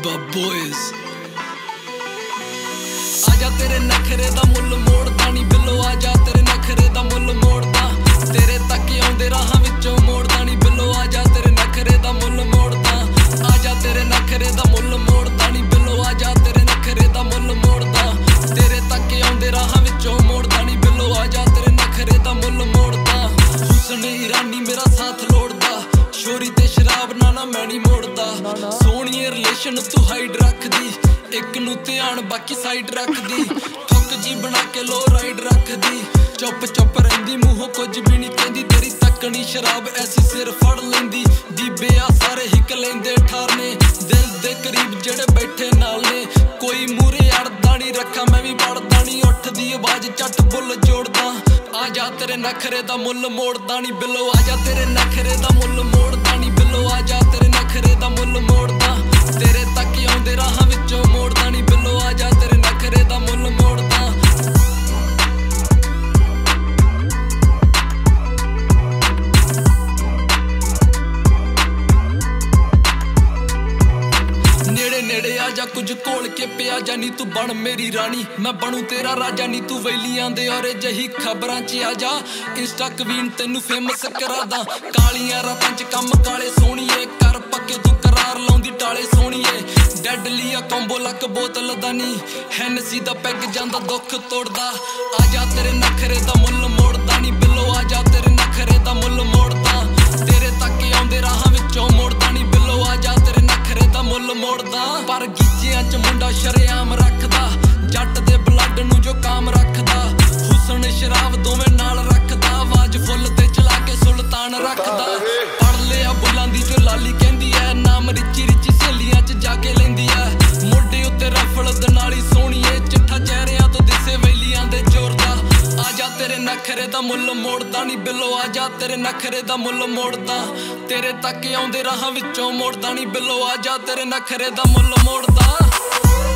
Beba boys आजा तेरे नखरे दा मुल मोड़दा नी बिल्लो आजा तेरे नखरे दा मुल मोड़दा तेरे तक आउंदे राहां विचों मोड़दा नी बिल्लो आजा तेरे नखरे दा मुल मोड़दा आजा तेरे नखरे दा मुल मोड़दा नी बिल्लो आजा तेरे नखरे दा मुल मोड़दा तेरे तक आउंदे राहां विचों मोड़दा नी बिल्लो आजा तेरे नखरे दा मुल मोड़दा हुस्न ईरानी मेरा साथ लोड़दा शोरी ते शराब ना मैं नहीं मोड़दा सोहणिए रिलेशन तू हाइड रखदी एक नू ध्यान बाकी साइड रखदी थुक जी बना के लो राइड रखदी चुप चुप रहिंदी मूहों कुछ भी नहीं कहंदी तेरी तकनी शराब ऐसी सिर फड़ लेंदी दीबे आ सारे हिक लेंदे ठारने दिल दे करीब जेड़े बैठे नाल ने कोई मूरे अड़दा नहीं रखा मैं भी पड़दा नहीं उठदी आवाज झट बुल जोड़दा आजा तेरे नखरे दा मुल मोड़दा नहीं बिल्लो आजा तेरे नखरे दा मुल मोड़दा नहीं बिल्लो आजा तेरे नखरे दा मुल मोड़दा तेरे तक आउंदे राहां विचों मोड़दा नहीं बिल्लो आजा तेरे नखरे दा मुल मोड़दा नेड़े नेड़े आजा कुछ कोल के पिया जा नी तू बन मेरी रानी मैं बनू तेरा राजा नी तू वेलियां दे और जही खबरां च आजा इंस्टा क्वीन तेनू फेमस करादा कालियां रातां च कम काले सोहणीए कर पक्के तू करार लाउंदी टाले सोहणीए डैडली आ कॉम्बो लक बोतल दा नी हैनसी दा पैग जांदा दुख तोड़दा आजा तेरे नखरे दा मुल मोड़दा नी बिल्लो आजा तेरे नखरे दा मुल मोड़दा तेरे तक आउंदे राहां विचों मोड़दा नी बिल्लो आजा तेरे नखरे दा मुल मोड़दा पर गीचियां च मुंडा शरेआम रखदा जट दे ब्लड नू जो काम रखदा हुस्न शराब दोवें नाल रखदा आवाज फुल ते चला के सुल्तान रखदा पढ़ लिया बुलां दी जो लाली कहंदी ऐ नाम रिची रिची सहेलियां च जाके लैंदी ऐ मोढे उत्ते रफल दे नाली सोहणीए चिट्ठा चेहरियां तो दिसे वेलियां दे जोरदा आजा तेरे नखरे दा मुल मोड़दा नी बिल्लो आजा तेरे नखरे दा मुल मोड़दा तेरे तक आउंदे राहां विचों मोड़दा नी बिल्लो आजा तेरे नखरे दा मुल मोड़दा